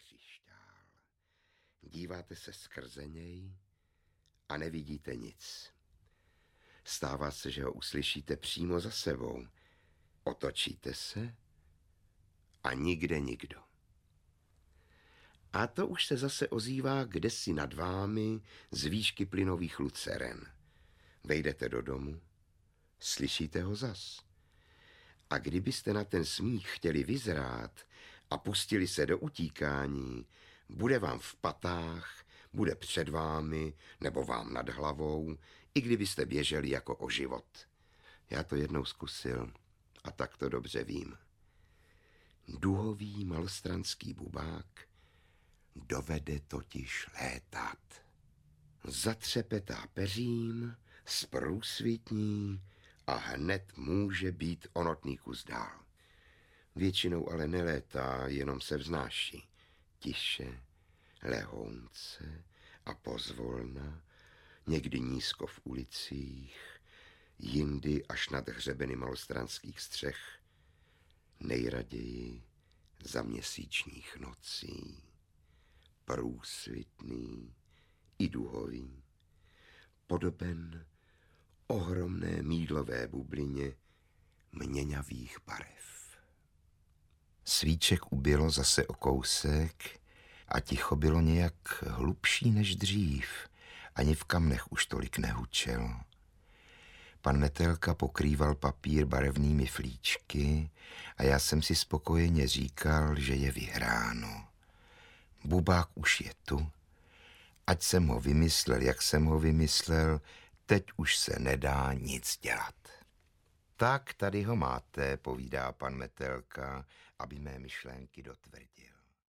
křišťál. Díváte se skrze něj a nevidíte nic. Stává se, že ho uslyšíte přímo za sebou. Otočíte se a nikde nikdo. A to už se zase ozývá kdesi nad vámi z výšky plynových luceren. Vejdete do domu, slyšíte ho zas. A kdybyste na ten smích chtěli vyzrát a pustili se do utíkání, bude vám v patách, bude před vámi nebo vám nad hlavou, i kdybyste běželi jako o život. Já to jednou zkusil a tak to dobře vím. Duhový malostranský bubák dovede totiž létat. Zatřepetá peřím, zprůsvitní a hned může být o notný kus dál. Většinou ale nelétá, jenom se vznáší. Tiše, lehounce a pozvolna, někdy nízko v ulicích, jindy až nad hřebeny malostranských střech, nejraději za měsíčních nocí. Průsvitný i duhový, podoben ohromné mýdlové bublině měňavých barev. Svíček ubylo zase o kousek a ticho bylo nějak hlubší než dřív. Ani v kamnech už tolik nehučel. Pan Metelka pokrýval papír barevnými flíčky a já jsem si spokojeně říkal, že je vyhráno. Bubák už je tu. Ať jsem ho vymyslel, jak jsem ho vymyslel, teď už se nedá nic dělat. Tak tady ho máte, povídá pan Metelka, aby mé myšlenky dotvrdil.